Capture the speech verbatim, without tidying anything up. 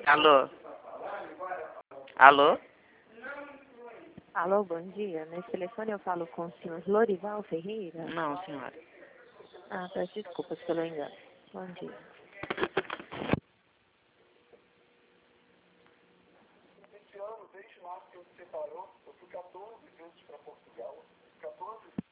Alô? Alô? Alô, bom dia. Nesse telefone eu falo com o senhor Lorival Ferreira? Não, senhora. Ah, peço desculpas pelo engano. Bom dia. Esse ano, desde março que eu se separou, eu fui quatorze vezes para Portugal. quatorze